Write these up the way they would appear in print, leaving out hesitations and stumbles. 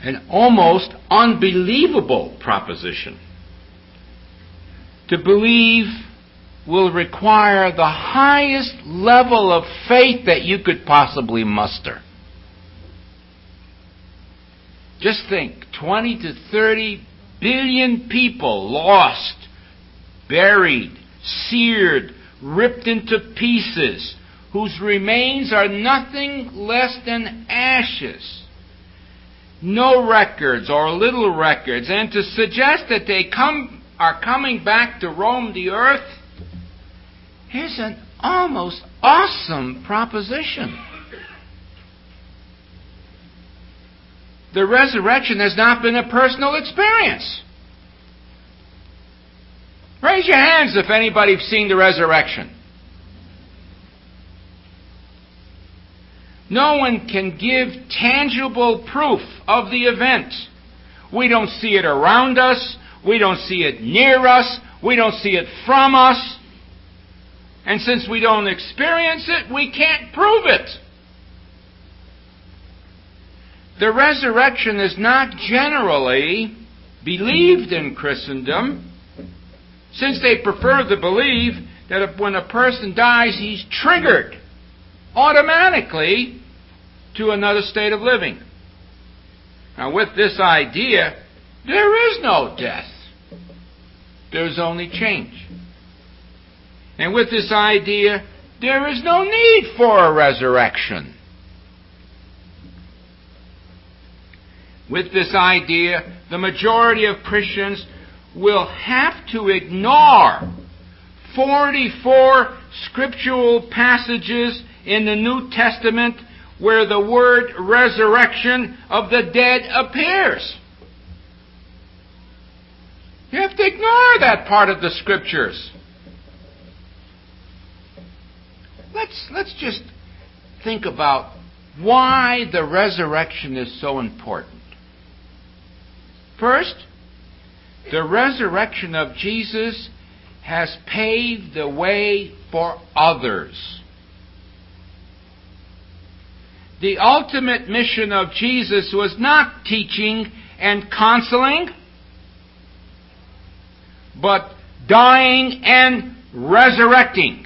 an almost unbelievable proposition. To believe will require the highest level of faith that you could possibly muster. Just think, 20 to 30 billion people lost, buried, seared, ripped into pieces, whose remains are nothing less than ashes. No records or little records, and to suggest that they are coming back to roam the earth is an almost awesome proposition. The resurrection has not been a personal experience. Raise your hands if anybody's seen the resurrection. No one can give tangible proof of the event. We don't see it around us. We don't see it near us. We don't see it from us. And since we don't experience it, we can't prove it. The resurrection is not generally believed in Christendom, since they prefer to believe that when a person dies, he's triggered automatically to another state of living. Now, with this idea, there is no death. There's only change. And with this idea, there is no need for a resurrection. With this idea, the majority of Christians will have to ignore 44 scriptural passages in the New Testament where the word resurrection of the dead appears. You have to ignore that part of the Scriptures. Let's just think about why the resurrection is so important. First, the resurrection of Jesus has paved the way for others. The ultimate mission of Jesus was not teaching and counseling, but dying and resurrecting.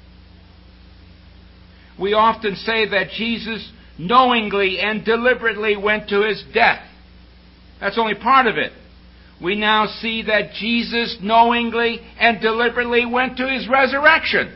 We often say that Jesus knowingly and deliberately went to his death. That's only part of it. We now see that Jesus knowingly and deliberately went to his resurrection.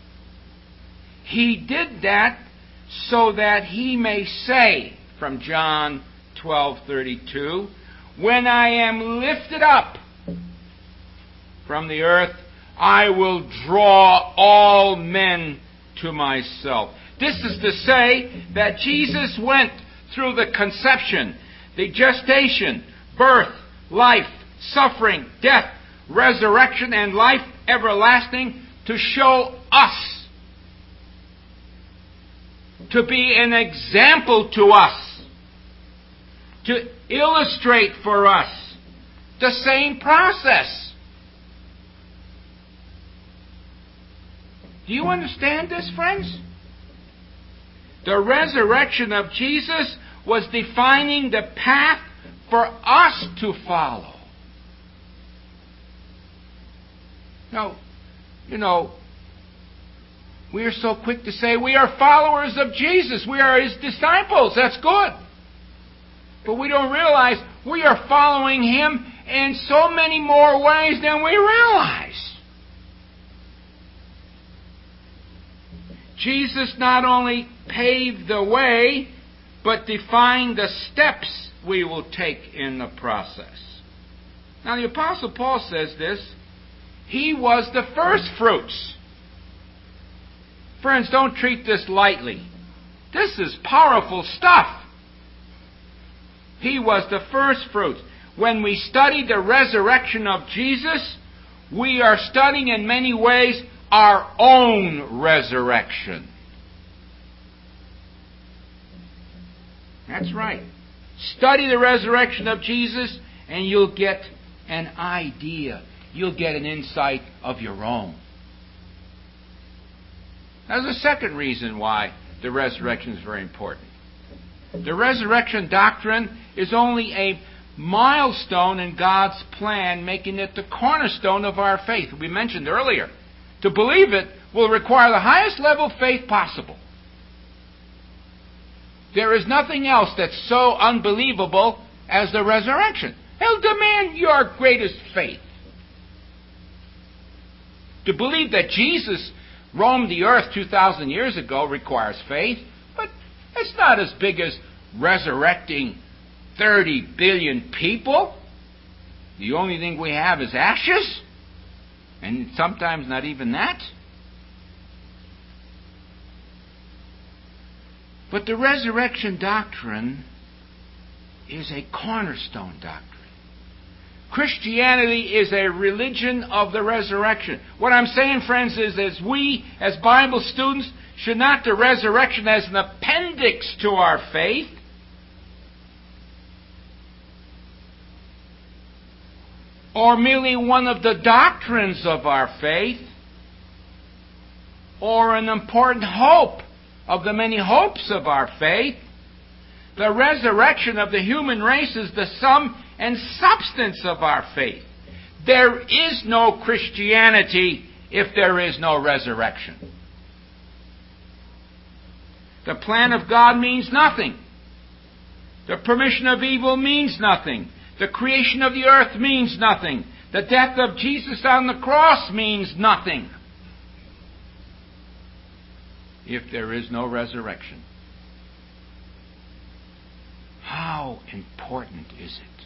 He did that so that he may say, from John 12:32, "When I am lifted up from the earth, I will draw all men to myself." This is to say that Jesus went through the conception, the gestation, birth, life, suffering, death, resurrection, and life everlasting to show us, to be an example to us, to illustrate for us the same process. Do you understand this, friends? The resurrection of Jesus was defining the path for us to follow. Now, we are so quick to say we are followers of Jesus. We are his disciples. That's good. But we don't realize we are following him in so many more ways than we realize. Jesus not only paved the way, but defined the steps we will take in the process. Now, the Apostle Paul says this. He was the first fruits. Friends, don't treat this lightly. This is powerful stuff. He was the first fruits. When we study the resurrection of Jesus, we are studying in many ways our own resurrection. That's right. Study the resurrection of Jesus and you'll get an idea. You'll get an insight of your own. Now, there's a second reason why the resurrection is very important. The resurrection doctrine is only a milestone in God's plan, making it the cornerstone of our faith. We mentioned earlier, to believe it will require the highest level of faith possible. There is nothing else that's so unbelievable as the resurrection. It'll demand your greatest faith. To believe that Jesus roamed the earth 2,000 years ago requires faith, but it's not as big as resurrecting 30 billion people. The only thing we have is ashes, and sometimes not even that. But the resurrection doctrine is a cornerstone doctrine. Christianity is a religion of the resurrection. What I'm saying, friends, is as we, as Bible students, should not the resurrection as an appendix to our faith, or merely one of the doctrines of our faith, or an important hope of the many hopes of our faith. The resurrection of the human race is the sum and substance of our faith. There is no Christianity if there is no resurrection. The plan of God means nothing. The permission of evil means nothing. The creation of the earth means nothing. The death of Jesus on the cross means nothing if there is no resurrection. How important is it?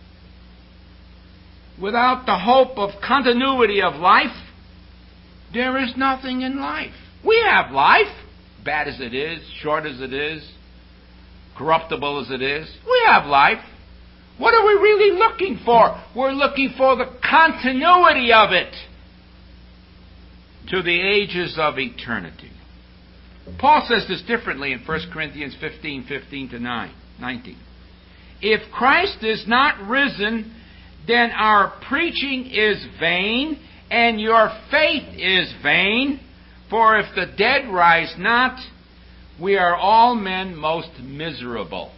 Without the hope of continuity of life, there is nothing in life. We have life, bad as it is, short as it is, corruptible as it is. We have life. What are we really looking for? We're looking for the continuity of it to the ages of eternity. Paul says this differently in 1 Corinthians 15:15 to 19. If Christ is not risen, then our preaching is vain, and your faith is vain. For if the dead rise not, we are all men most miserable.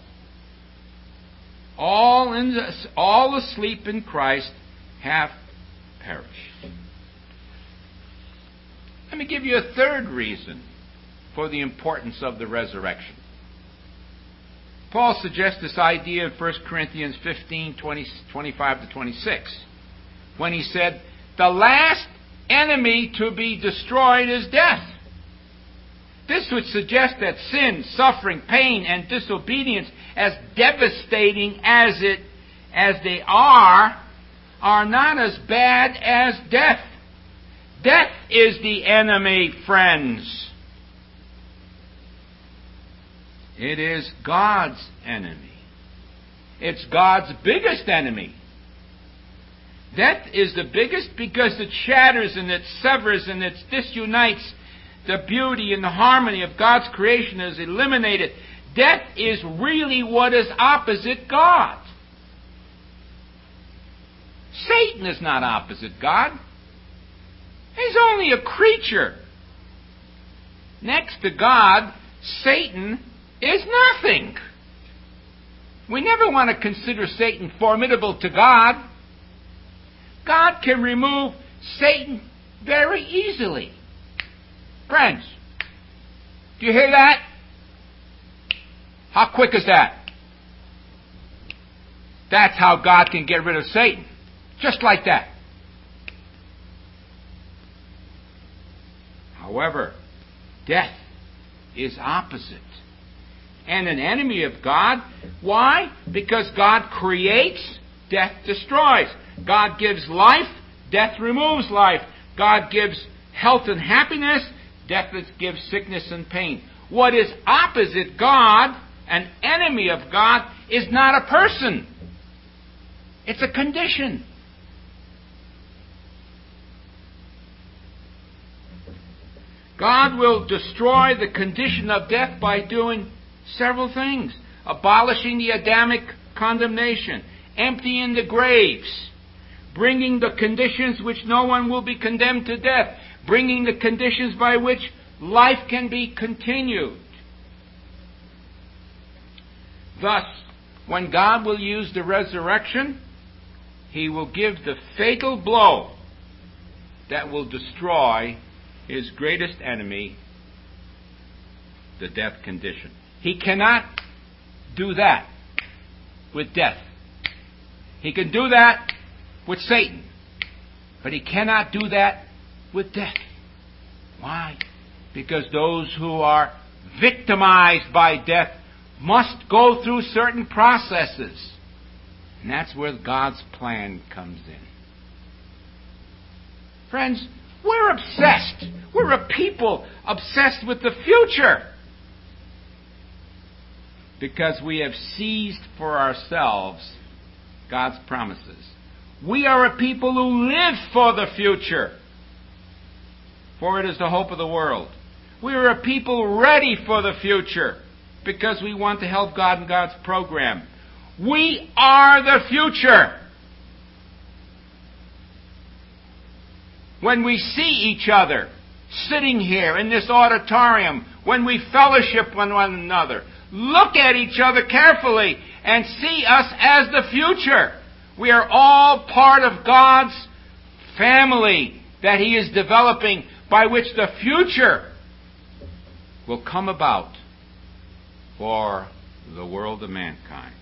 All asleep in Christ have perished. Let me give you a third reason for the importance of the resurrection. Paul suggests this idea in 1 Corinthians 15:25 to 26, when he said, the last enemy to be destroyed is death. This would suggest that sin, suffering, pain, and disobedience, as devastating as they are not as bad as death. Death is the enemy, friends. It is God's enemy. It's God's biggest enemy. Death is the biggest because it shatters and it severs and it disunites the beauty and the harmony of God's creation, is eliminated. Death is really what is opposite God. Satan is not opposite God. He's only a creature. Next to God, Satan is nothing. We never want to consider Satan formidable to God. God can remove Satan very easily. Friends, do you hear that? How quick is that? That's how God can get rid of Satan. Just like that. However, death is opposite and an enemy of God. Why? Because God creates, death destroys. God gives life, death removes life. God gives health and happiness, death gives sickness and pain. What is opposite God, an enemy of God, is not a person. It's a condition. God will destroy the condition of death by doing several things. Abolishing the Adamic condemnation, emptying the graves, bringing the conditions which no one will be condemned to death, bringing the conditions by which life can be continued. Thus, when God will use the resurrection, He will give the fatal blow that will destroy His greatest enemy, the death condition. He cannot do that with death. He can do that with Satan, but He cannot do that with death. Why? Because those who are victimized by death must go through certain processes. And that's where God's plan comes in. Friends, we're obsessed. We're a people obsessed with the future, because we have seized for ourselves God's promises. We are a people who live for the future, for it is the hope of the world. We are a people ready for the future, because we want to help God in God's program. We are the future. When we see each other sitting here in this auditorium, when we fellowship with one another, look at each other carefully and see us as the future. We are all part of God's family that He is developing, by which the future will come about for the world of mankind.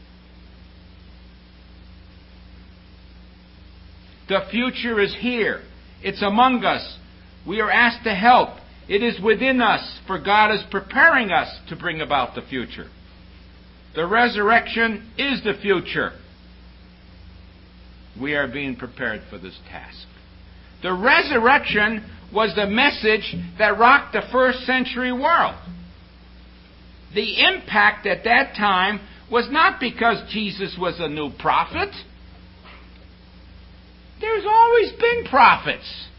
The future is here. It's among us. We are asked to help. It is within us, for God is preparing us to bring about the future. The resurrection is the future. We are being prepared for this task. The resurrection was the message that rocked the first century world. The impact at that time was not because Jesus was a new prophet. There's always been prophets.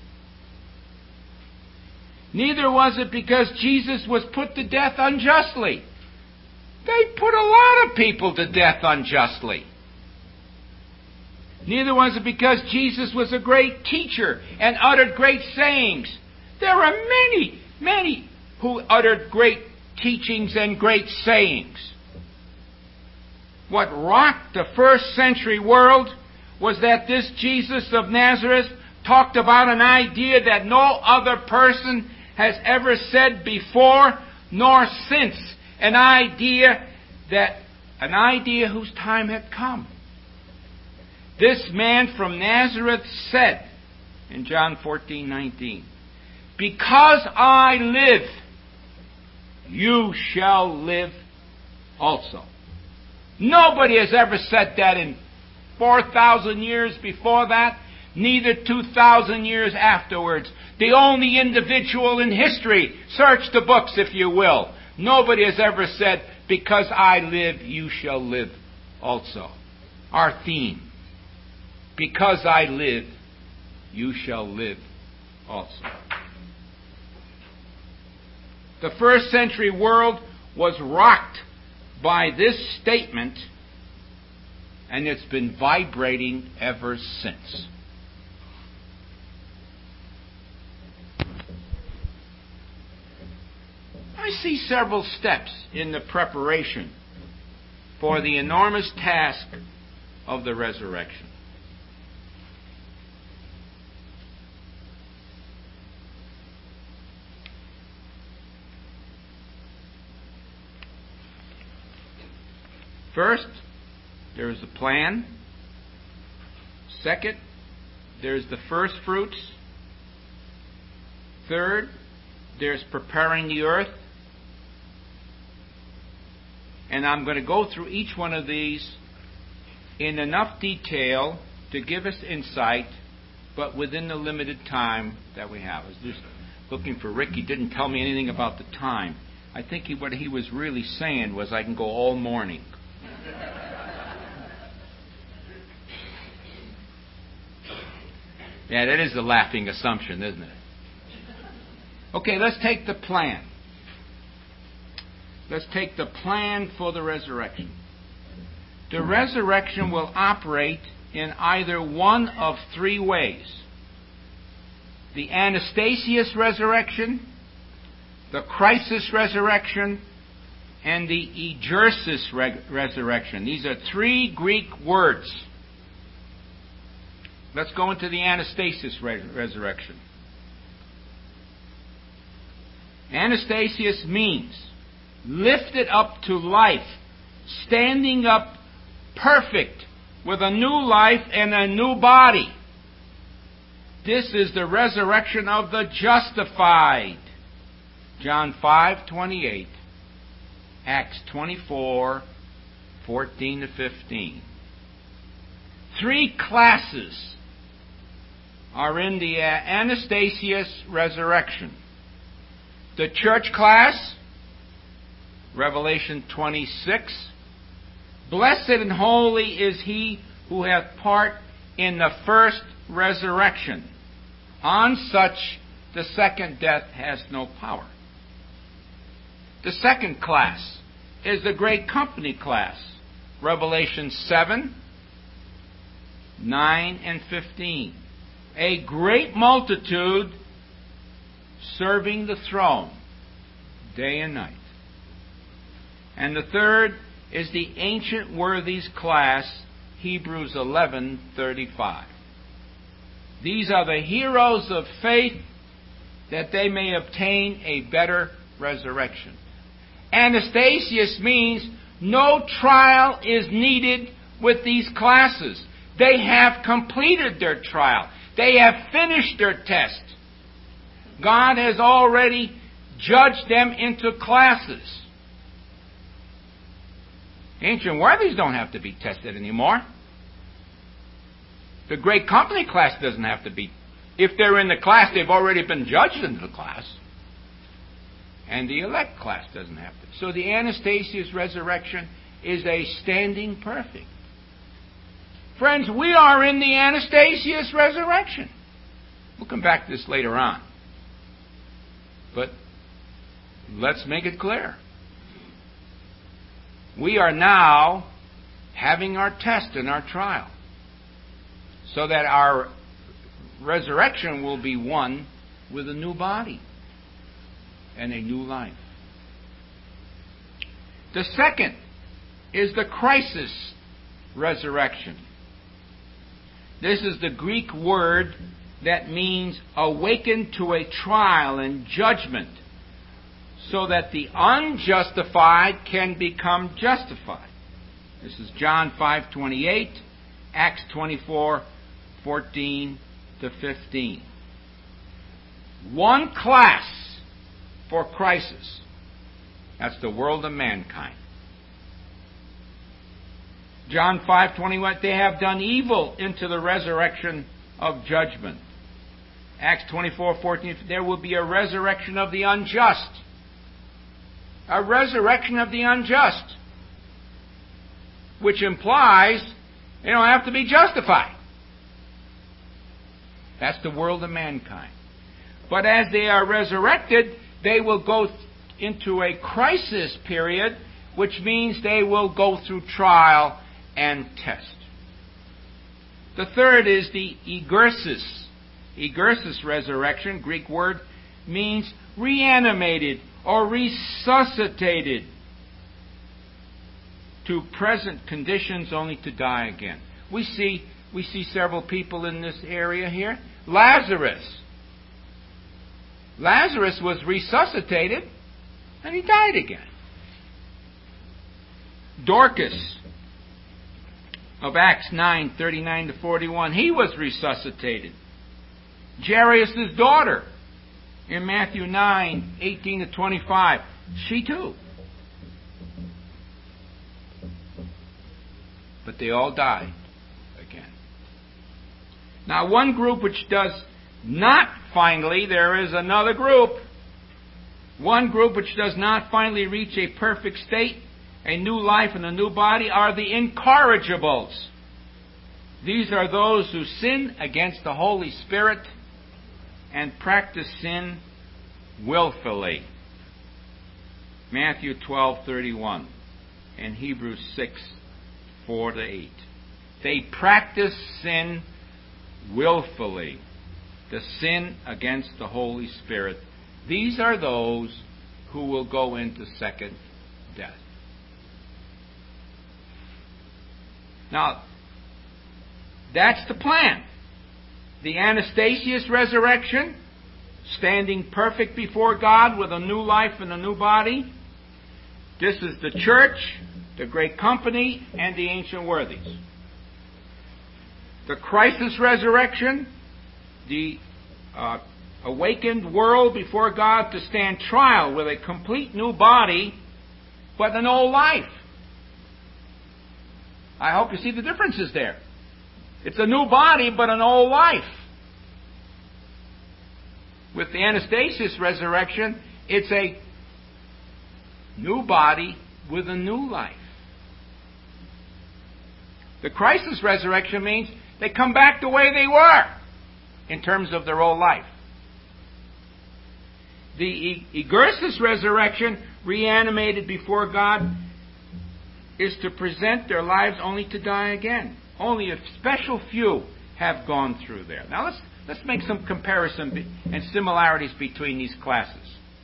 Neither was it because Jesus was put to death unjustly. They put a lot of people to death unjustly. Neither was it because Jesus was a great teacher and uttered great sayings. There are many, many who uttered great teachings and great sayings. What rocked the first century world was that this Jesus of Nazareth talked about an idea that no other person has ever said before nor since. An idea whose time had come. This man from Nazareth said in John 14:19, "Because I live, you shall live also." Nobody has ever said that in 4,000 years before that, neither 2,000 years afterwards. The only individual in history, search the books if you will, nobody has ever said, "Because I live, you shall live also." Our theme, because I live, you shall live also. The first century world was rocked by this statement, and it's been vibrating ever since. I see several steps in the preparation for the enormous task of the resurrection. First, there is a plan. Second, there's the first fruits. Third, there's preparing the earth. And I'm going to go through each one of these in enough detail to give us insight, but within the limited time that we have. I was just looking for Rick. He didn't tell me anything about the time. I think what he was really saying was I can go all morning. Yeah, that is a laughing assumption, isn't it? Okay, let's take the plan. Let's take the plan for the resurrection. The resurrection will operate in either one of three ways. The Anastasius resurrection, the crisis resurrection, and the egersis resurrection. These are three Greek words. Let's go into the anastasis resurrection. Anastasius means lifted up to life, standing up perfect with a new life and a new body. This is the resurrection of the justified. John 5:28, Acts 24:14 to 15. Three classes are in the Anastasius resurrection. The church class, Revelation 26. Blessed and holy is he who hath part in the first resurrection. On such the second death has no power. The second class is the great company class. Revelation 7, 9, and 15. A great multitude serving the throne day and night. And the third is the ancient worthies class, Hebrews 11:35. These are the heroes of faith that they may obtain a better resurrection. Anastasius means no trial is needed with these classes. They have completed their trial. They have finished their test. God has already judged them into classes. Ancient worthies don't have to be tested anymore. The great company class doesn't have to be. If they're in the class, they've already been judged into the class. And the elect class doesn't have to. So the Anastasius resurrection is a standing perfect. Friends, we are in the Anastasius resurrection. We'll come back to this later on. But let's make it clear. We are now having our test and our trial, so that our resurrection will be one with a new body and a new life. The second is the crisis resurrection. This is the Greek word that means awakened to a trial and judgment, so that the unjustified can become justified. This is John 5:28, Acts 24:14 to 15. One class for crisis. That's the world of mankind. John 5:21, they have done evil into the resurrection of judgment. Acts 24:14, there will be a resurrection of the unjust. A resurrection of the unjust. Which implies they don't have to be justified. That's the world of mankind. But as they are resurrected, they will go into a crisis period, which means they will go through trial and test. The third is the egersis. Egersis resurrection, Greek word, means reanimated or resuscitated to present conditions only to die again. We see several people in this area here. Lazarus was resuscitated and he died again. Dorcas of Acts 9:39 to 41, he was resuscitated. Jairus' daughter in Matthew 9:18 to 25, she too. But they all died again. Now, one group which does not finally, there is another group. One group which does not finally reach a perfect state, a new life and a new body, are the incorrigibles. These are those who sin against the Holy Spirit and practice sin willfully. Matthew 12:31 and Hebrews 6:4 to 8. They practice sin willfully, the sin against the Holy Spirit. These are those who will go into second death. Now, that's the plan. The Anastasius resurrection, standing perfect before God with a new life and a new body. This is the church, the great company, and the ancient worthies. The crisis resurrection, the awakened world before God to stand trial with a complete new body, but an old life. I hope you see the differences there. It's a new body, but an old life. With the Anastasius resurrection, it's a new body with a new life. The crisis resurrection means they come back the way they were in terms of their old life. The Egersis resurrection, reanimated before God, is to present their lives only to die again. Only a special few have gone through there. Now let's make some comparison and similarities between these classes.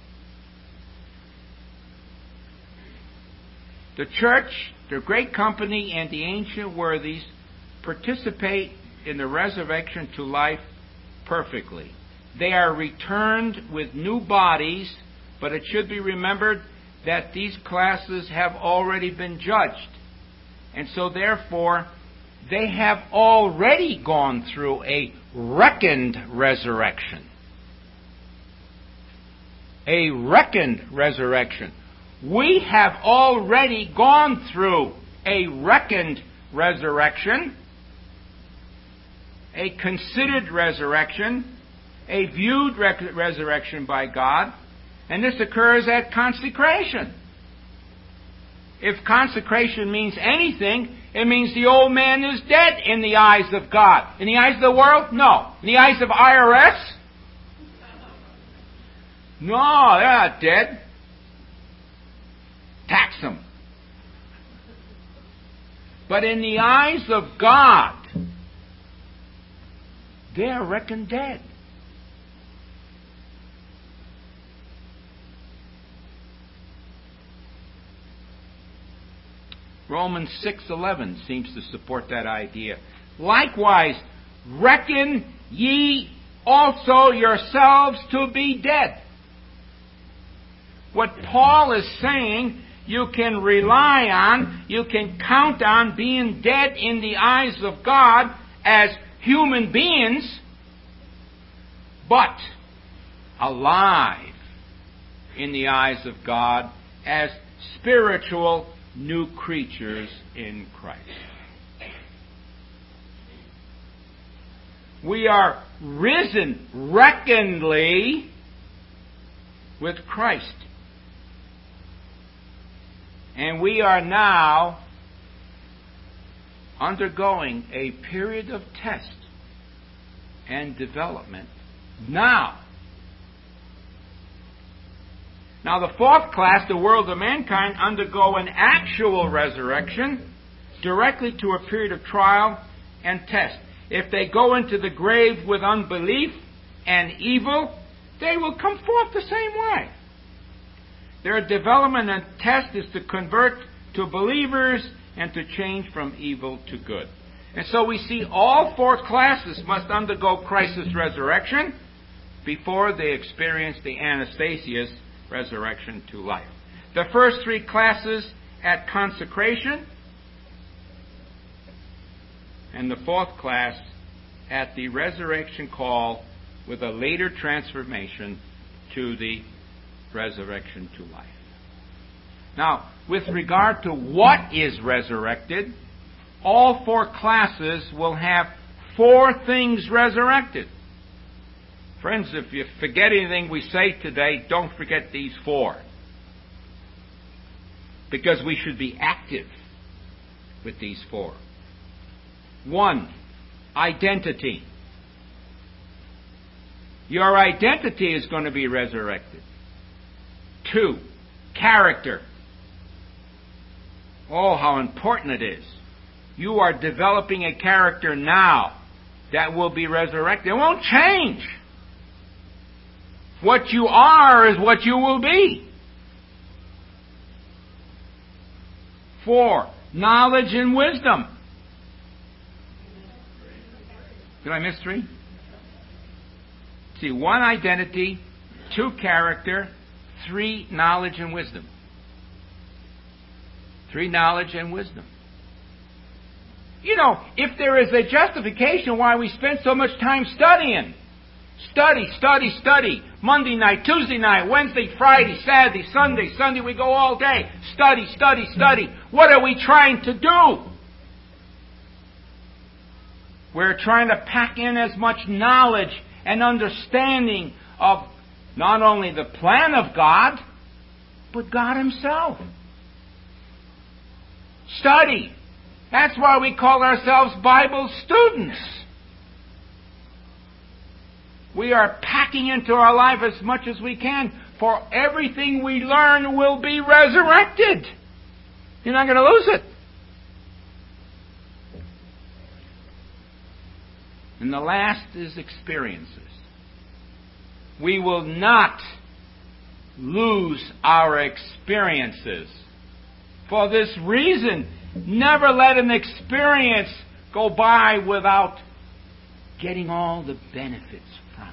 The church, the great company, and the ancient worthies participate in the resurrection to life perfectly. They are returned with new bodies, but it should be remembered that these classes have already been judged. And so therefore, they have already gone through a reckoned resurrection. A reckoned resurrection. We have already gone through a reckoned resurrection, a considered resurrection, a viewed resurrection by God, and this occurs at consecration. If consecration means anything, it means the old man is dead in the eyes of God. In the eyes of the world? No. In the eyes of IRS? No, they're not dead. Tax them. But in the eyes of God, they are reckoned dead. Romans 6:11 seems to support that idea. Likewise, reckon ye also yourselves to be dead. What Paul is saying, you can rely on, you can count on being dead in the eyes of God as human beings, but alive in the eyes of God as spiritual new creatures in Christ. We are risen reckonedly with Christ. And we are now undergoing a period of test and development now. Now the fourth class, the world of mankind, undergo an actual resurrection directly to a period of trial and test. If they go into the grave with unbelief and evil, they will come forth the same way. Their development and test is to convert to believers and to change from evil to good. And so we see all four classes must undergo Christ's resurrection before they experience the Anastasius resurrection to life. The first three classes at consecration, and the fourth class at the resurrection call with a later transformation to the resurrection to life. Now, with regard to what is resurrected, all four classes will have four things resurrected. Friends, if you forget anything we say today, don't forget these four. Because we should be active with these four. 1, identity. Your identity is going to be resurrected. 2, character. Oh, how important it is. You are developing a character now that will be resurrected. It won't change. What you are is what you will be. 4, knowledge and wisdom. Did I miss 3? See, 1, identity, 2, character, 3, knowledge and wisdom. 3, knowledge and wisdom. You know, if there is a justification why we spend so much time studying, study. Monday night, Tuesday night, Wednesday, Friday, Saturday, Sunday, we go all day. Study. What are we trying to do? We're trying to pack in as much knowledge and understanding of not only the plan of God, but God Himself. Study. That's why we call ourselves Bible students. We are packing into our life as much as we can, for everything we learn will be resurrected. You're not going to lose it. And the last is experiences. We will not lose our experiences. For this reason, never let an experience go by without getting all the benefits from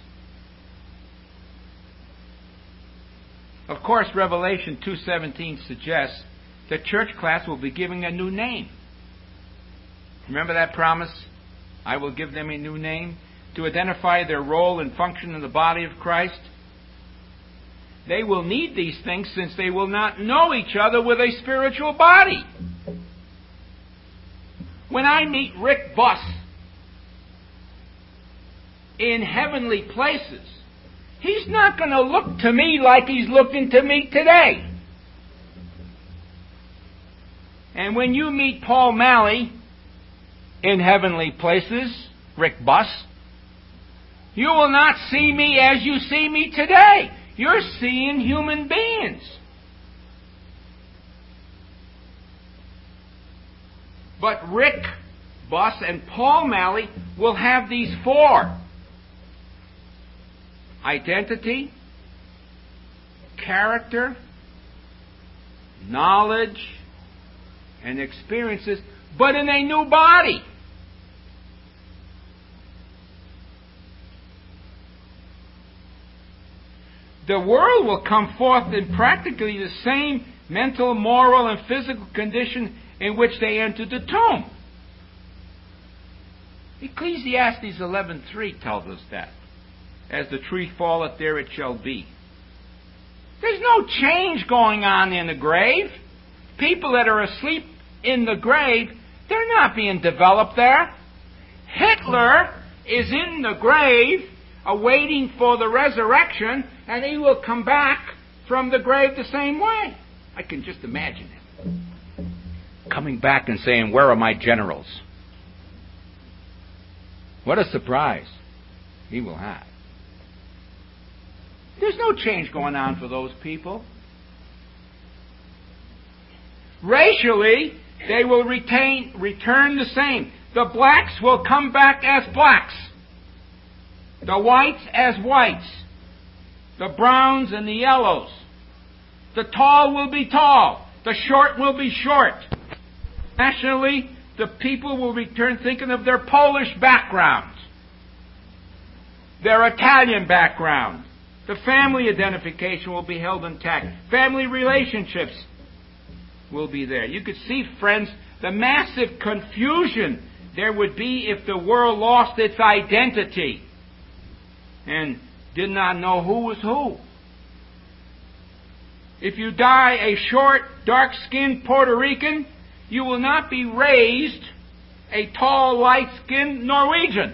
it. Of course, Revelation 2:17 suggests the church class will be given a new name. Remember that promise? I will give them a new name to identify their role and function in the body of Christ. They will need these things since they will not know each other with a spiritual body. When I meet Rick Buss in heavenly places, he's not going to look to me like he's looking to me today. And when you meet Paul Malley in heavenly places, Rick Buss, you will not see me as you see me today. You're seeing human beings. But Rick Buss and Paul Malley will have these 4: identity, character, knowledge, and experiences, but in a new body. The world will come forth in practically the same mental, moral, and physical condition in which they entered the tomb. Ecclesiastes 11:3 tells us that. As the tree falleth, there it shall be. There's no change going on in the grave. People that are asleep in the grave, they're not being developed there. Hitler is in the grave awaiting for the resurrection, and he will come back from the grave the same way. I can just imagine him coming back and saying, "Where are my generals?" What a surprise he will have. There's no change going on for those people. Racially, they will return the same. The blacks will come back as blacks. The whites as whites. The browns and the yellows. The tall will be tall. The short will be short. Nationally, the people will return thinking of their Polish background, their Italian background. The family identification will be held intact. Family relationships will be there. You could see, friends, the massive confusion there would be if the world lost its identity and did not know who was who. If you die a short, dark-skinned Puerto Rican, you will not be raised a tall, light-skinned Norwegian.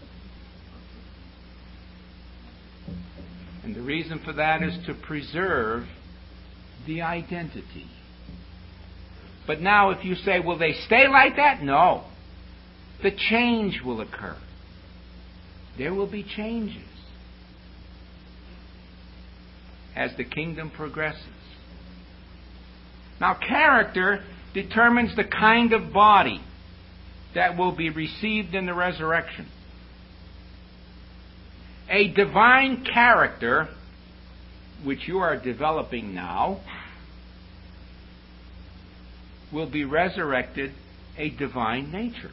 And the reason for that is to preserve the identity. But now if you say, will they stay like that? No. The change will occur. There will be changes as the kingdom progresses. Now, character determines the kind of body that will be received in the resurrection. A divine character, which you are developing now, will be resurrected a divine nature.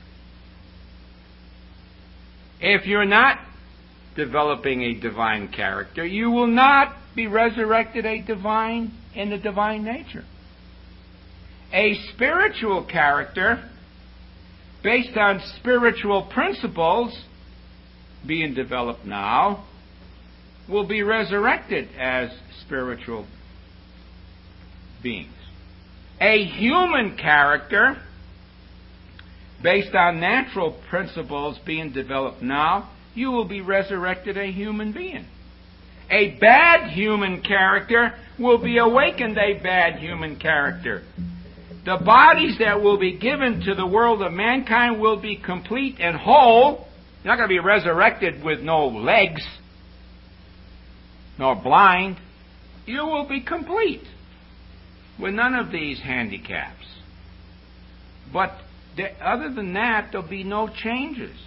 If you're not developing a divine character, you will not be resurrected in the divine nature. A spiritual character based on spiritual principles being developed now will be resurrected as spiritual beings. A human character based on natural principles being developed now, you will be resurrected a human being. A bad human character will be awakened a bad human character. The bodies that will be given to the world of mankind will be complete and whole. You're not going to be resurrected with no legs, nor blind. You will be complete with none of these handicaps. But other than that, there'll be no changes.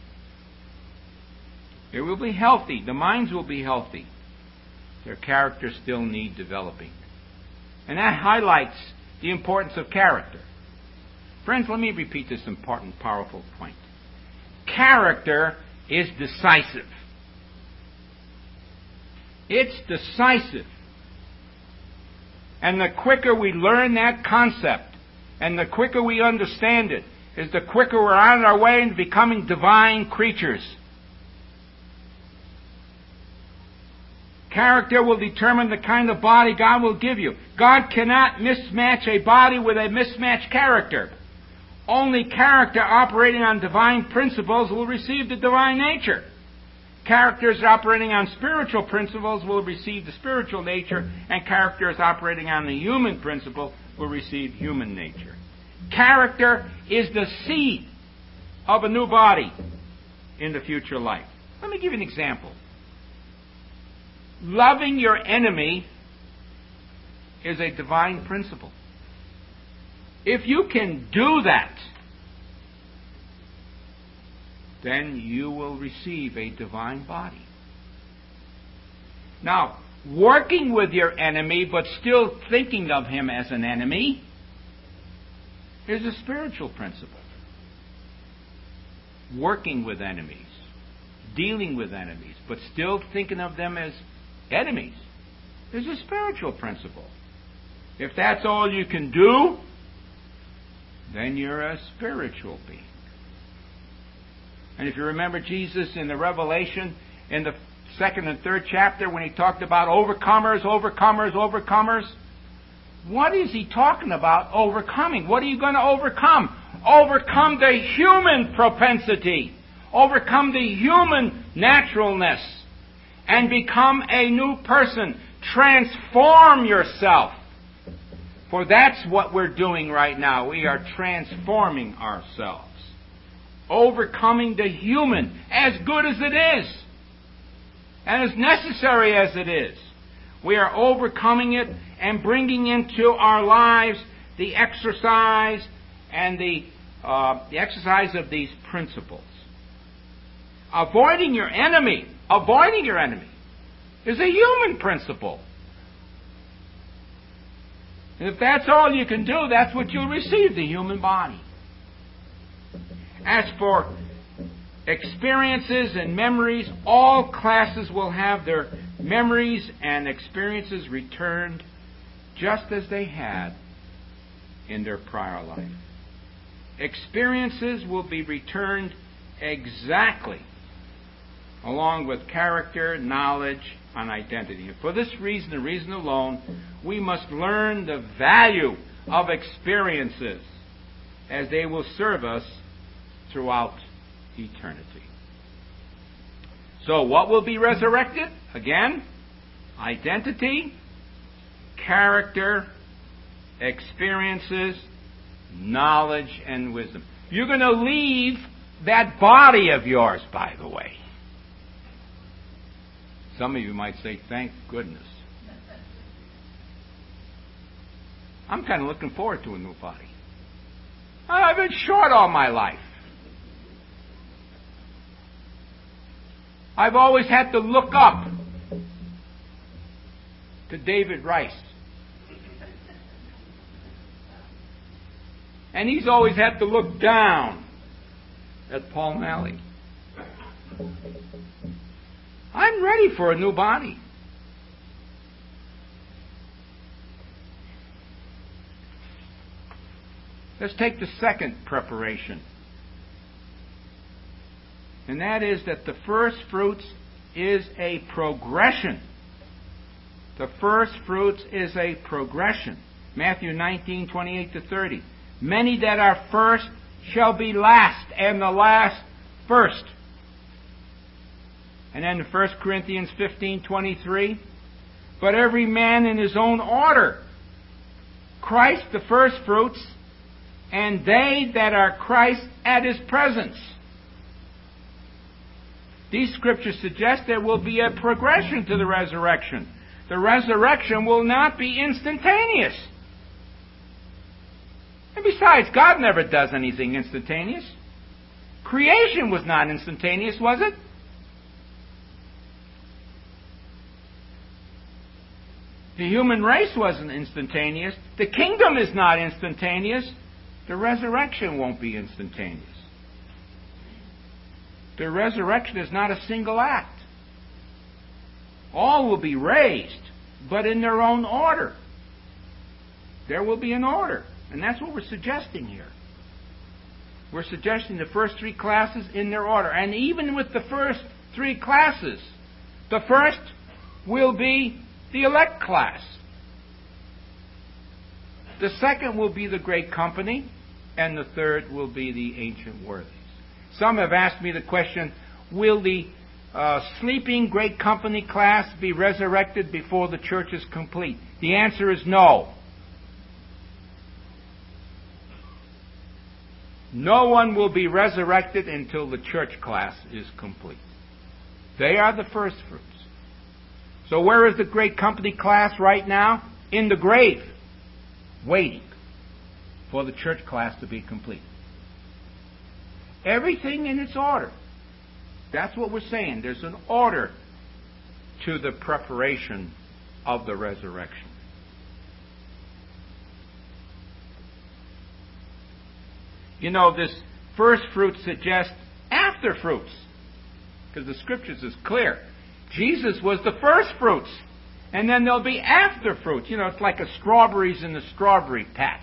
It will be healthy. The minds will be healthy. Their characters still need developing. And that highlights the importance of character. Friends, let me repeat this important, powerful point. Character is decisive. It's decisive. And the quicker we learn that concept, and the quicker we understand it, is the quicker we're on our way into becoming divine creatures. Character will determine the kind of body God will give you. God cannot mismatch a body with a mismatched character. Only character operating on divine principles will receive the divine nature. Characters operating on spiritual principles will receive the spiritual nature, and characters operating on the human principle will receive human nature. Character is the seed of a new body in the future life. Let me give you an example. Loving your enemy is a divine principle. If you can do that, then you will receive a divine body. Now, working with your enemy but still thinking of him as an enemy is a spiritual principle. Working with enemies, dealing with enemies, but still thinking of them as enemies is a spiritual principle. If that's all you can do, then you're a spiritual being. And if you remember Jesus in the Revelation, in the 2nd and 3rd chapter, when he talked about overcomers, what is he talking about overcoming? What are you going to overcome? Overcome the human propensity. Overcome the human naturalness. And become a new person. Transform yourself. For that's what we're doing right now. We are transforming ourselves. Overcoming the human, as good as it is, and as necessary as it is. We are overcoming it and bringing into our lives the exercise and the exercise of these principles. Avoiding your enemy is a human principle. And if that's all you can do, that's what you'll receive, the human body. As for experiences and memories, all classes will have their memories and experiences returned just as they had in their prior life. Experiences will be returned exactly along with character, knowledge, and identity. And for this reason, and reason alone, we must learn the value of experiences as they will serve us throughout eternity. So what will be resurrected? Again, identity, character, experiences, knowledge, and wisdom. You're going to leave that body of yours, by the way. Some of you might say, thank goodness. I'm kind of looking forward to a new body. I've been short all my life. I've always had to look up to David Rice. And he's always had to look down at Paul Malley. I'm ready for a new body. Let's take the second preparation. And that is that the first fruits is a progression. The first fruits is a progression. Matthew 19:28-30. Many that are first shall be last, and the last first. And then in 1 Corinthians 15:23, but every man in his own order. Christ the first fruits, and they that are Christ at his presence. These scriptures suggest there will be a progression to the resurrection. The resurrection will not be instantaneous. And besides, God never does anything instantaneous. Creation was not instantaneous, was it? The human race wasn't instantaneous. The kingdom is not instantaneous. The resurrection won't be instantaneous. The resurrection is not a single act. All will be raised, but in their own order. There will be an order. And that's what we're suggesting here. We're suggesting the first three classes in their order. And even with the first three classes, the first will be the elect class. The second will be the great company. And the third will be the ancient worthies. Some have asked me the question, will the sleeping great company class be resurrected before the church is complete? The answer is no. No one will be resurrected until the church class is complete. They are the first fruits. So where is the great company class right now? In the grave, waiting for the church class to be complete. Everything in its order. That's what we're saying. There's an order to the preparation of the resurrection. You know, this first fruit suggests after fruits. Because the scriptures is clear. Jesus was the first fruits. And then there'll be after fruits. You know, it's like a strawberries in the strawberry patch.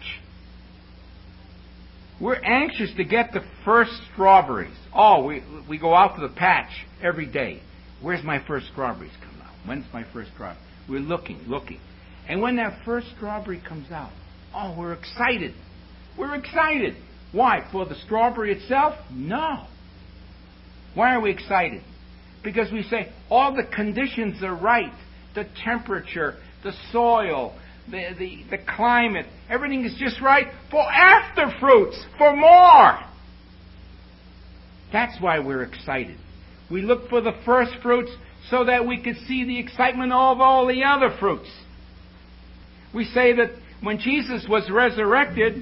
We're anxious to get the first strawberries. Oh, we go out to the patch every day. Where's my first strawberries come out? When's my first strawberry? We're looking. And when that first strawberry comes out, oh, we're excited. We're excited. Why? For the strawberry itself? No. Why are we excited? Because we say all the conditions are right. The temperature, the soil, the climate, everything is just right for after fruits, for more. That's why we're excited. We look for the first fruits so that we could see the excitement of all the other fruits. We say that when Jesus was resurrected,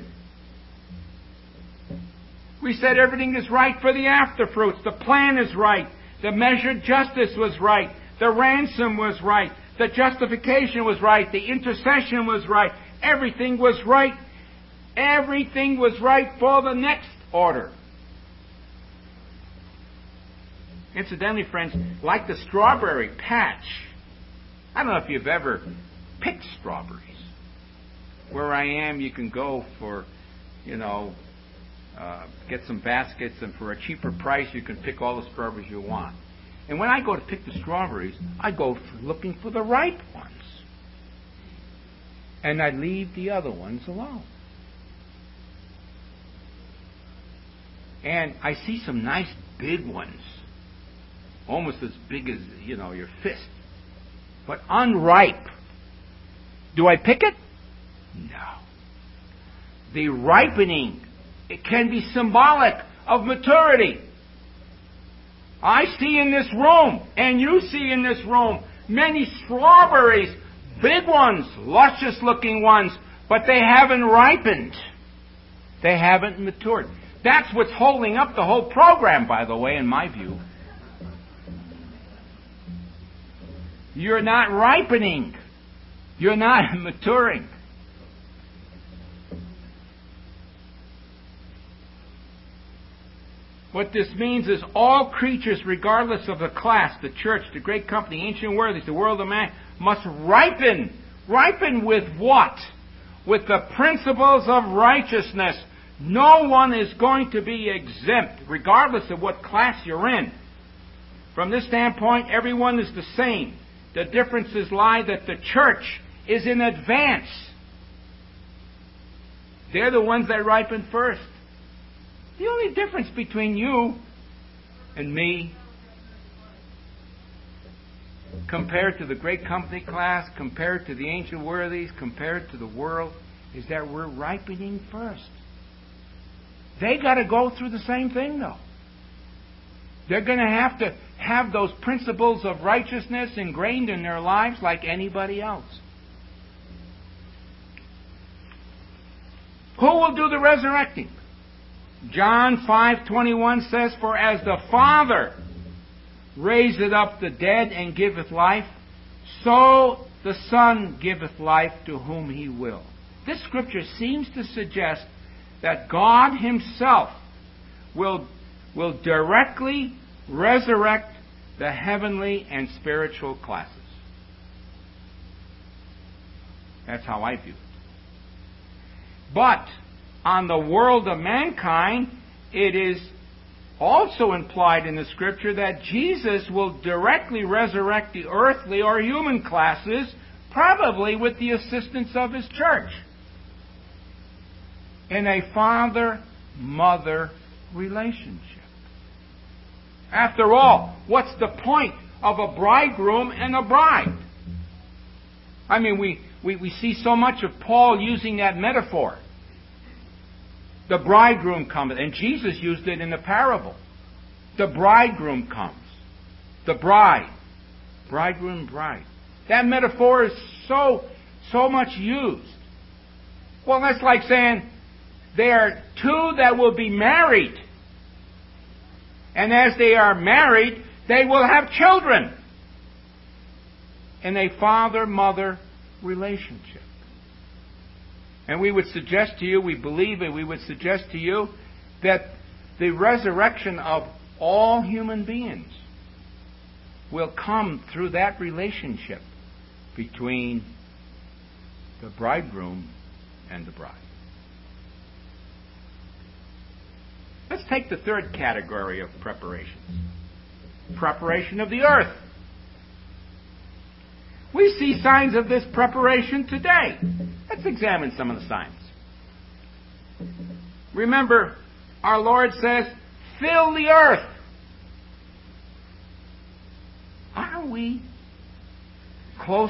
we said everything is right for the after fruits. The plan is right. The measured justice was right. The ransom was right. The justification was right. The intercession was right. Everything was right. Everything was right for the next order. Incidentally, friends, like the strawberry patch, I don't know if you've ever picked strawberries. Where I am, you can go for, get some baskets, and for a cheaper price, you can pick all the strawberries you want. And when I go to pick the strawberries, I go looking for the ripe ones. And I leave the other ones alone. And I see some nice big ones, almost as big as, your fist, but unripe. Do I pick it? No. The ripening, it can be symbolic of maturity. I see in this room, and you see in this room, many strawberries, big ones, luscious looking ones, but they haven't ripened. They haven't matured. That's what's holding up the whole program, by the way, in my view. You're not ripening. You're not maturing. What this means is all creatures, regardless of the class, the church, the great company, ancient worthies, the world of man, must ripen. Ripen with what? With the principles of righteousness. No one is going to be exempt, regardless of what class you're in. From this standpoint, everyone is the same. The differences lie that the church is in advance. They're the ones that ripen first. The only difference between you and me, compared to the great company class, compared to the ancient worthies, compared to the world, is that we're ripening first. They got to go through the same thing, though. They're going to have those principles of righteousness ingrained in their lives like anybody else. Who will do the resurrecting? John 5:21 says, "For as the Father raiseth up the dead and giveth life, so the Son giveth life to whom He will." This scripture seems to suggest that God Himself will directly resurrect the heavenly and spiritual classes. That's how I view it. But on the world of mankind, it is also implied in the Scripture that Jesus will directly resurrect the earthly or human classes, probably with the assistance of His church, in a father-mother relationship. After all, what's the point of a bridegroom and a bride? I mean, we see so much of Paul using that metaphor. The bridegroom cometh, and Jesus used it in the parable. The bridegroom comes. The bride. Bridegroom, bride. That metaphor is so much used. Well, that's like saying there are two that will be married. And as they are married, they will have children. In a father-mother relationship. And we would suggest to you, we believe it, we would suggest to you that the resurrection of all human beings will come through that relationship between the bridegroom and the bride. Let's take the third category of preparations. Preparation of the earth. We see signs of this preparation today. Let's examine some of the signs. Remember, our Lord says, fill the earth. Are we close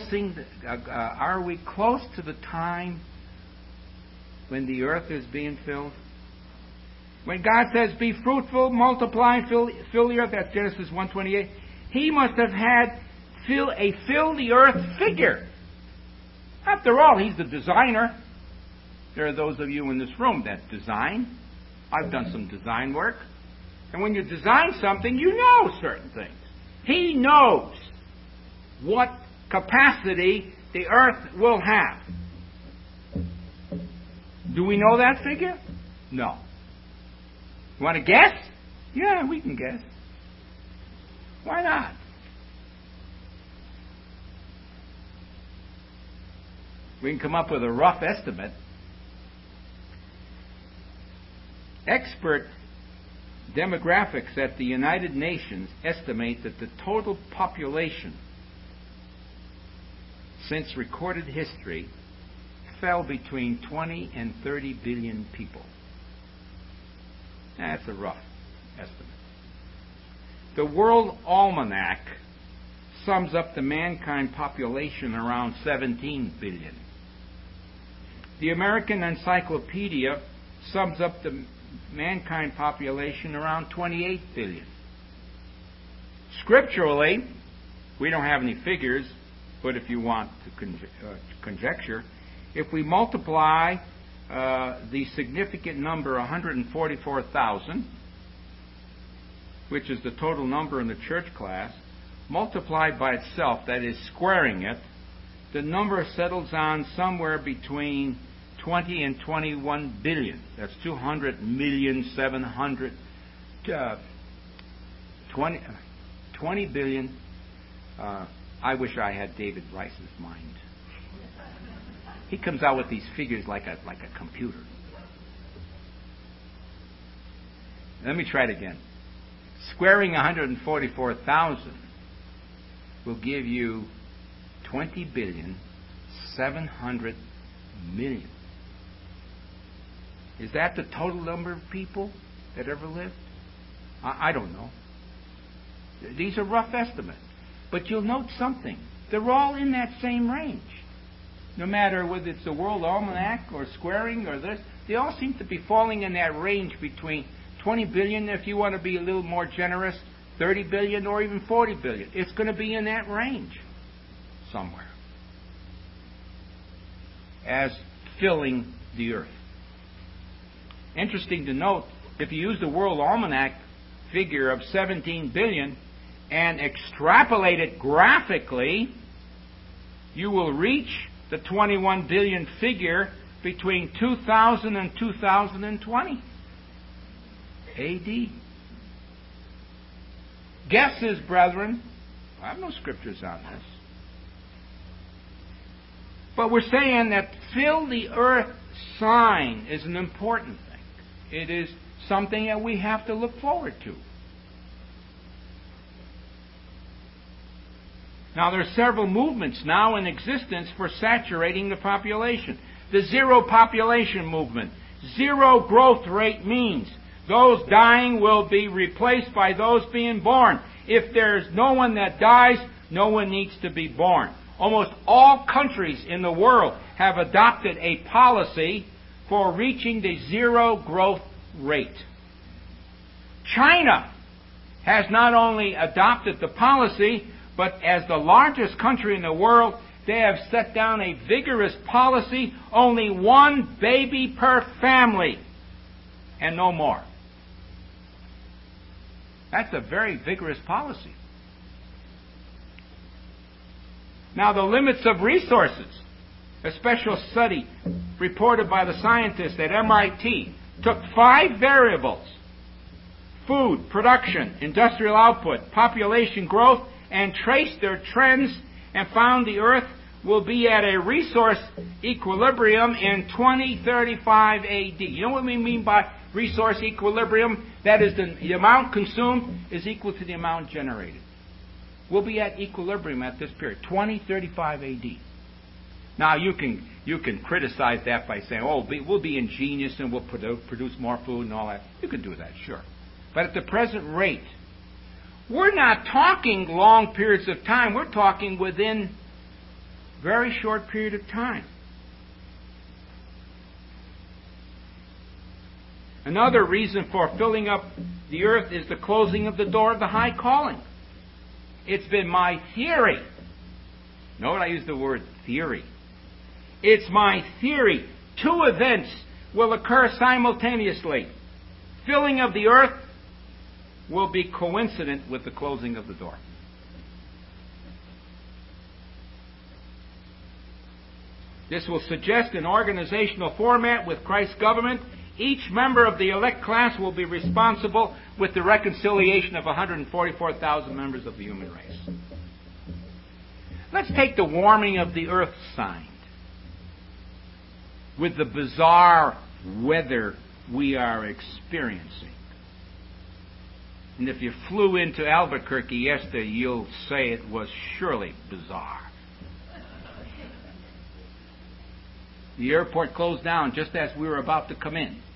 to the time when the earth is being filled? When God says, be fruitful, multiply, fill the earth, that's Genesis 1:28, He must have had fill the earth figure. After all, He's the designer. There are those of you in this room that design. I've done some design work. And when you design something, you know certain things. He knows what capacity the earth will have. Do we know that figure? No. You want to guess? Yeah, we can guess. Why not? We can come up with a rough estimate. Expert demographics at the United Nations estimate that the total population since recorded history fell between 20 and 30 billion people. That's a rough estimate. The World Almanac sums up the mankind population around 17 billion. The American Encyclopedia sums up the mankind population around 28 billion. Scripturally, we don't have any figures, but if you want to conjecture, if we multiply the significant number 144,000, which is the total number in the church class, multiplied by itself, that is squaring it, the number settles on somewhere between 20 and 21 billion. That's 200,700,000 20 billion. I wish I had David Rice's mind. He comes out with these figures like a computer. Let me try it again. Squaring 144,000 will give you 20 billion 700 million. Is that the total number of people that ever lived? I don't know. These are rough estimates. But you'll note something. They're all in that same range. No matter whether it's the World Almanac or squaring or this, they all seem to be falling in that range between 20 billion, if you want to be a little more generous, 30 billion, or even 40 billion. It's going to be in that range somewhere as filling the earth. Interesting to note, if you use the World Almanac figure of 17 billion and extrapolate it graphically, you will reach the 21 billion figure between 2000 and 2020 AD. Guesses, brethren. I have no scriptures on this. But we're saying that fill the earth sign is an important thing. It is something that we have to look forward to. Now, there are several movements now in existence for saturating the population. The zero population movement. Zero growth rate means those dying will be replaced by those being born. If there's no one that dies, no one needs to be born. Almost all countries in the world have adopted a policy for reaching the zero growth rate. China has not only adopted the policy, but as the largest country in the world, they have set down a vigorous policy, only one baby per family, and no more. That's a very vigorous policy. Now, the limits of resources. A special study reported by the scientists at MIT took 5 variables: food, production, industrial output, population growth, and traced their trends and found the earth will be at a resource equilibrium in 2035 AD. You know what we mean by resource equilibrium? That is, the amount consumed is equal to the amount generated. We'll be at equilibrium at this period, 2035 AD. Now, you can criticize that by saying, oh, we'll be ingenious and we'll produce more food and all that. You can do that, sure. But at the present rate, we're not talking long periods of time. We're talking within a very short period of time. Another reason for filling up the earth is the closing of the door of the high calling. It's been my theory. Note I use the word theory. It's my theory. 2 events will occur simultaneously. Filling of the earth will be coincident with the closing of the door. This will suggest an organizational format with Christ's government. Each member of the elect class will be responsible with the reconciliation of 144,000 members of the human race. Let's take the warming of the earth sign with the bizarre weather we are experiencing. And if you flew into Albuquerque yesterday, you'll say it was surely bizarre. The airport closed down just as we were about to come in.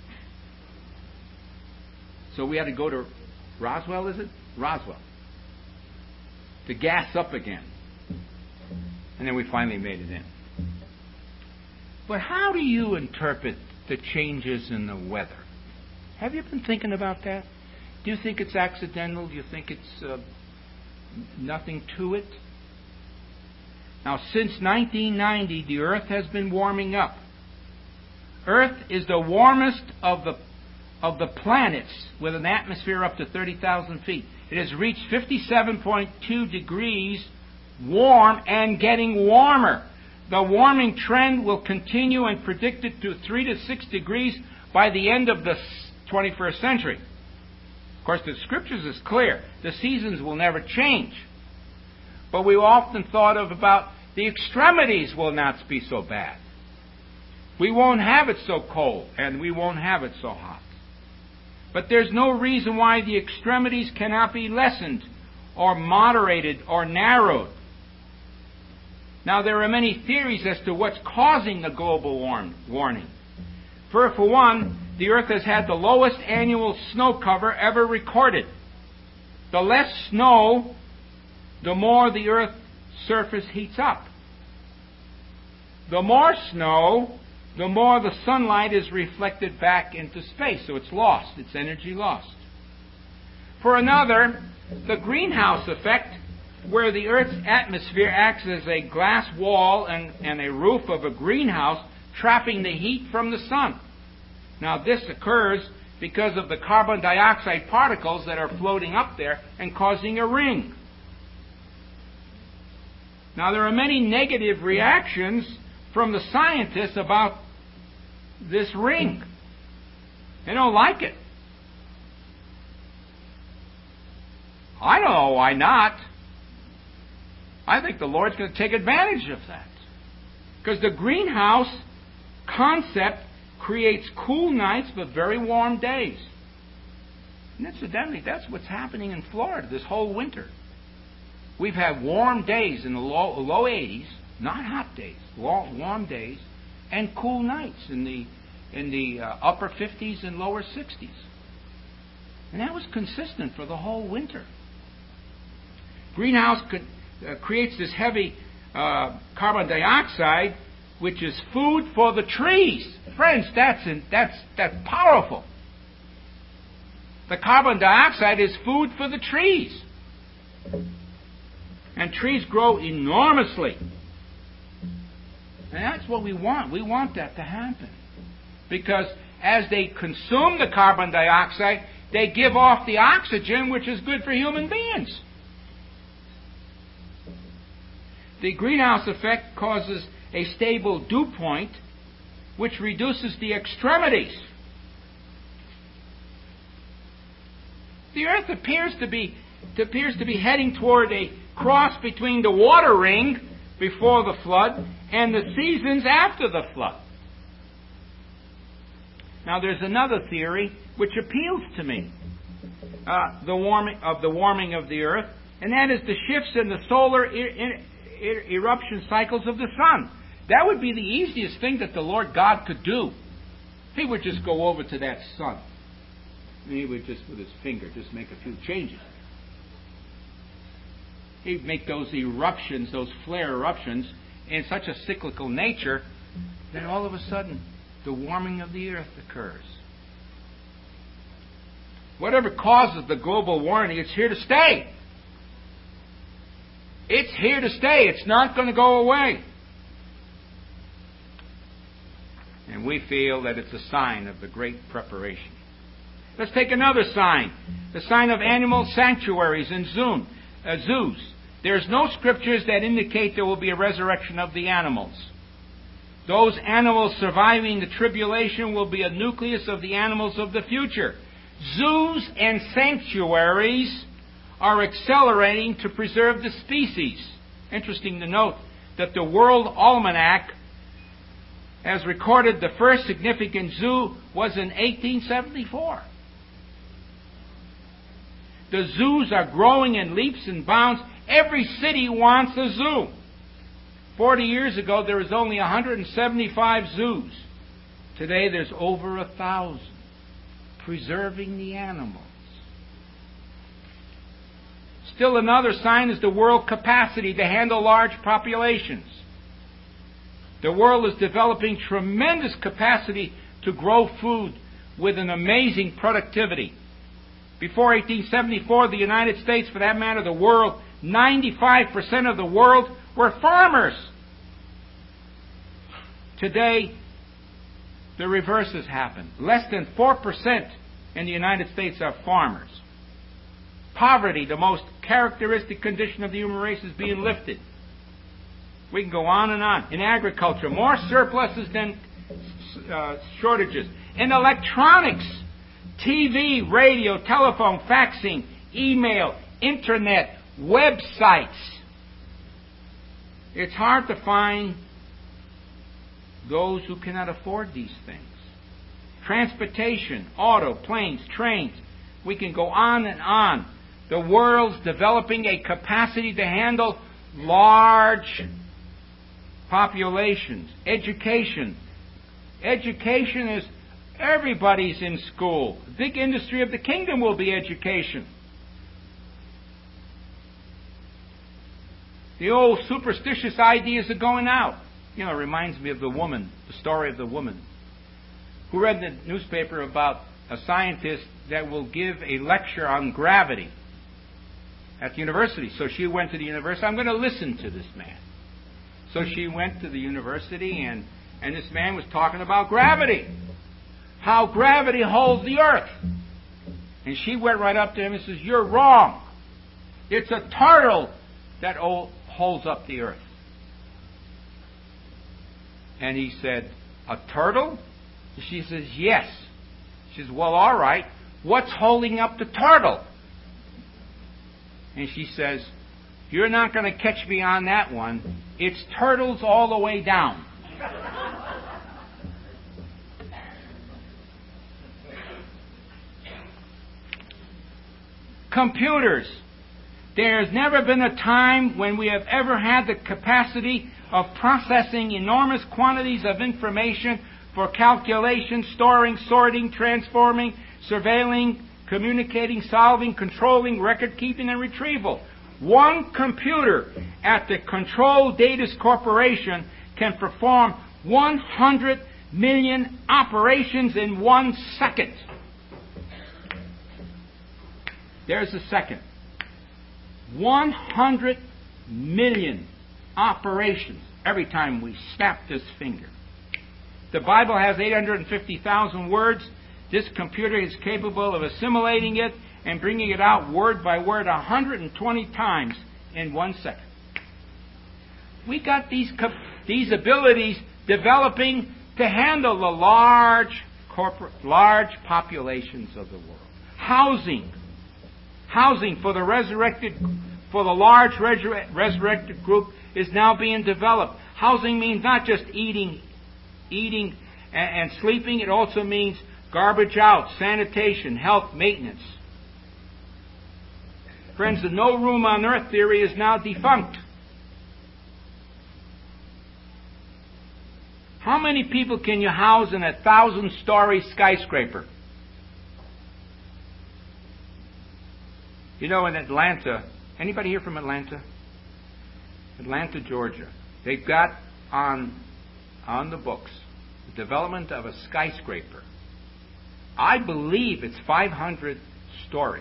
So we had to go to Roswell, is it? Roswell. To gas up again. And then we finally made it in. But how do you interpret the changes in the weather? Have you been thinking about that? Do you think it's accidental? Do you think it's nothing to it? Now, since 1990, the Earth has been warming up. Earth is the warmest of the planets with an atmosphere up to 30,000 feet. It has reached 57.2 degrees warm and getting warmer. The warming trend will continue and predicted to 3 to 6 degrees by the end of the 21st century. course, the Scriptures is clear. The seasons will never change. But we often thought about the extremities will not be so bad. We won't have it so cold, and we won't have it so hot. But there's no reason why the extremities cannot be lessened or moderated or narrowed. Now, there are many theories as to what's causing the global warming. For one, the Earth has had the lowest annual snow cover ever recorded. The less snow, the more the Earth's surface heats up. The more snow, the more the sunlight is reflected back into space, so it's lost, it's energy lost. For another, the greenhouse effect, where the Earth's atmosphere acts as a glass wall and a roof of a greenhouse, trapping the heat from the sun. Now, this occurs because of the carbon dioxide particles that are floating up there and causing a ring. Now, there are many negative reactions from the scientists about this ring. They don't like it. I don't know why not. I think the Lord's going to take advantage of that. Because the greenhouse concept creates cool nights but very warm days. And incidentally, that's what's happening in Florida this whole winter. We've had warm days in the low 80s, not hot days, warm days, and cool nights in the upper 50s and lower 60s. And that was consistent for the whole winter. Greenhouse creates this heavy carbon dioxide, which is food for the trees. Friends, that's powerful. The carbon dioxide is food for the trees. And trees grow enormously. And that's what we want. We want that to happen. Because as they consume the carbon dioxide, they give off the oxygen, which is good for human beings. The greenhouse effect causes a stable dew point, which reduces the extremities. The Earth appears to be heading toward a cross between the water ring before the flood and the seasons after the flood. Now, there's another theory which appeals to me, the warming of the Earth, and that is the shifts in the solar eruption cycles of the sun. That would be the easiest thing that the Lord God could do. He would just go over to that sun, and he would just, with his finger, just make a few changes. He'd make those eruptions, those flare eruptions, in such a cyclical nature that all of a sudden the warming of the Earth occurs. Whatever causes the global warming, it's here to stay. It's here to stay. It's not going to go away. And we feel that it's a sign of the great preparation. Let's take another sign. The sign of animal sanctuaries and zoos. There's no scriptures that indicate there will be a resurrection of the animals. Those animals surviving the tribulation will be a nucleus of the animals of the future. Zoos and sanctuaries are accelerating to preserve the species. Interesting to note that the World Almanac has recorded the first significant zoo was in 1874. The zoos are growing in leaps and bounds. Every city wants a zoo. 40 years ago, there was only 175 zoos. Today, there's over 1,000, preserving the animals. Still another sign is the world capacity to handle large populations. The world is developing tremendous capacity to grow food with an amazing productivity. Before 1874, the United States, for that matter, the world, 95% of the world were farmers. Today, the reverse has happened. Less than 4% in the United States are farmers. Poverty, the most characteristic condition of the human race, is being lifted. We can go on and on. In agriculture, more surpluses than shortages. In electronics, TV, radio, telephone, faxing, email, internet, websites. It's hard to find those who cannot afford these things. Transportation, auto, planes, trains. We can go on and on. The world's developing a capacity to handle large populations. Education. Education is everybody's in school. The big industry of the kingdom will be education. The old superstitious ideas are going out. You know, it reminds me of the woman, the story of the woman who read in the newspaper about a scientist that will give a lecture on gravity at the university. So she went to the university. I'm going to listen to this man. So she went to the university, and this man was talking about gravity, how gravity holds the earth. And she went right up to him and says, "You're wrong. It's a turtle that holds up the earth." And he said, "A turtle?" She says, "Yes." She says, "Well, all right. What's holding up the turtle?" And she says, "You're not going to catch me on that one. It's turtles all the way down." Computers. There's never been a time when we have ever had the capacity of processing enormous quantities of information for calculation, storing, sorting, transforming, surveilling, communicating, solving, controlling, record-keeping, and retrieval. One computer at the Control Datas Corporation can perform 100 million operations in 1 second. There's a second. 100 million operations every time we snap this finger. The Bible has 850,000 words. This computer is capable of assimilating it and bringing it out word by word 120 times in 1 second. We got these abilities developing to handle the large populations of the world. Housing for the large resurrected group is now being developed. Housing means not just eating and sleeping. It also means garbage out, sanitation, health, maintenance. Friends, the no room on earth theory is now defunct. How many people can you house in a 1,000-story skyscraper? You know, in Atlanta, anybody here from Atlanta? Atlanta, Georgia. They've got on the books the development of a skyscraper. I believe it's 500 stories.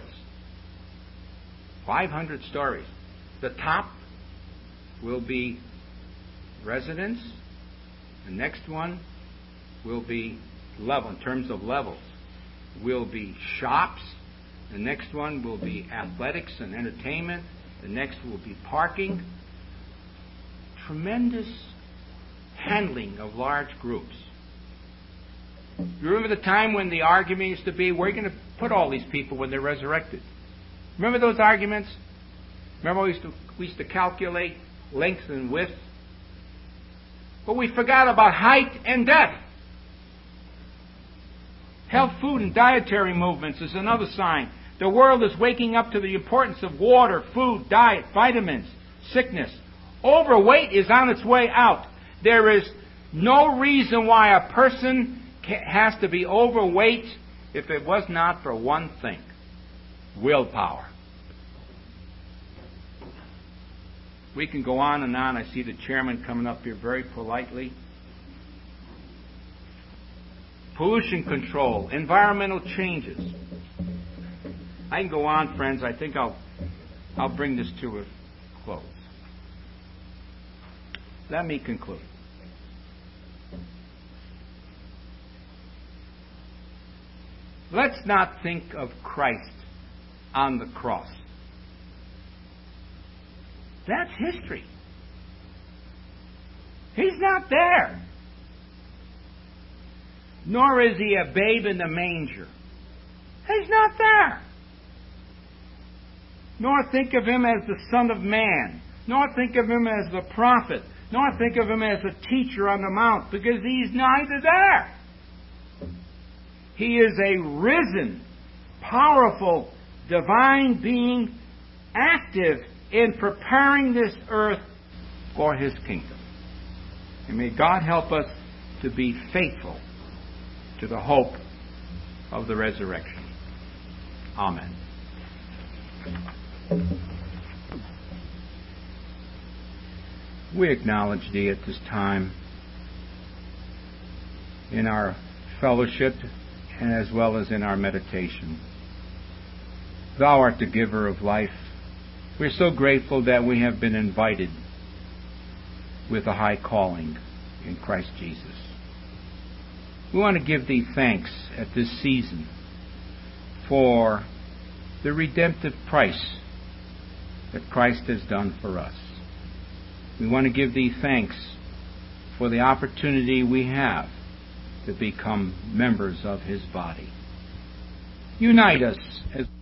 500 stories. The top will be residence. The next one will be level, in terms of levels, will be shops. The next one will be athletics and entertainment. The next will be parking. Tremendous handling of large groups. You remember the time when the argument used to be, where are you going to put all these people when they're resurrected? Remember those arguments? Remember we used to calculate length and width? But we forgot about height and depth. Health, food, and dietary movements is another sign. The world is waking up to the importance of water, food, diet, vitamins, sickness. Overweight is on its way out. There is no reason why a person has to be overweight if it was not for one thing: willpower. We can go on and on. I see the chairman coming up here very politely. Pollution control, environmental changes. I can go on, friends. I think I'll bring this to a close. Let me conclude. Let's not think of Christ on the cross. That's history. He's not there. Nor is he a babe in the manger. He's not there. Nor think of him as the Son of Man. Nor think of him as the prophet. Nor think of him as a teacher on the mount, because he's neither there. He is a risen, powerful, divine being, active in preparing this earth for His kingdom. And may God help us to be faithful to the hope of the resurrection. Amen. We acknowledge Thee at this time in our fellowship and as well as in our meditation. Thou art the giver of life. We're so grateful that we have been invited with a high calling in Christ Jesus. We want to give Thee thanks at this season for the redemptive price that Christ has done for us. We want to give Thee thanks for the opportunity we have to become members of His body. Unite us as